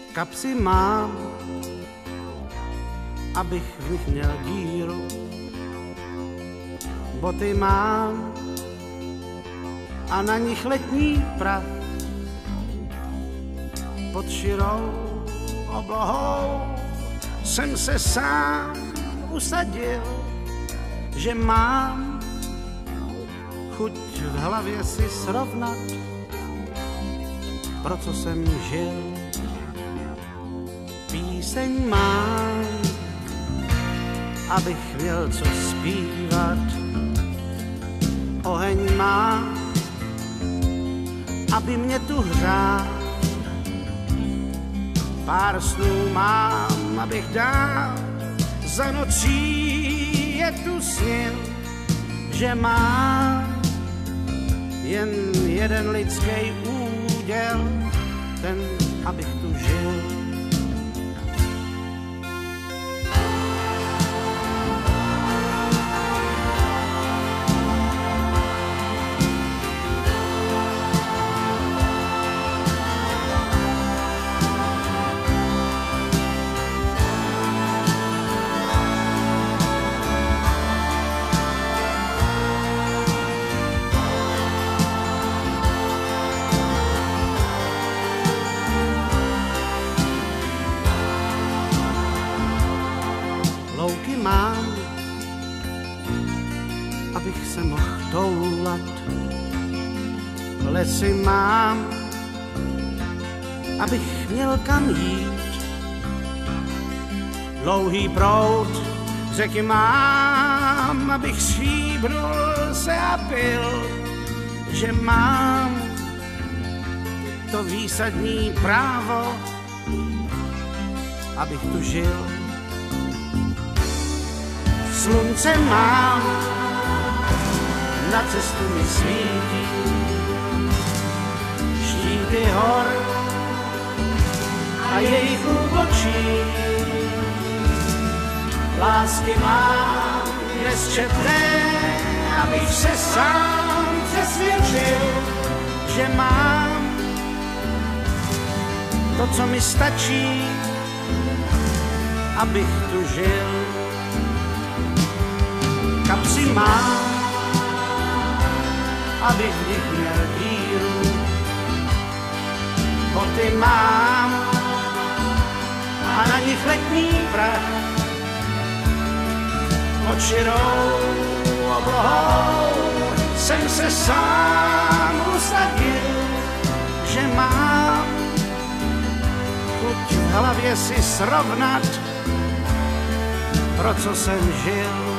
Kapsy mám, abych v nich měl díru. Boty mám a na nich letní prach. Pod širou oblohou jsem se sám usadil, že mám chuť v hlavě si srovnat, pro co jsem žil. Píseň mám, abych měl co zpívat. Oheň mám, aby mě tu hrál. Pár snů mám, abych dál za nocí je tu snil, že mám jen jeden lidský úděl, ten, abych tu žil. Louky mám, abych se mohl toulat. Lesy mám, abych měl kam jít. Dlouhý proud řeky mám, abych stříbnul se a pil. Že mám to výsadní právo, abych tu žil. Slunce mám, na cestu mi svítí, štíty hor a jejich úbočí. Lásky mám nesčetné, abych se sám přesvědčil, že mám to, co mi stačí, abych tu žil. Kapsy mám, abych v nich měl díru. Boty mám a na nich letní prach. Pod širou oblohou jsem se sám usadil, že mám chuť v hlavě si srovnat, pro co jsem žil.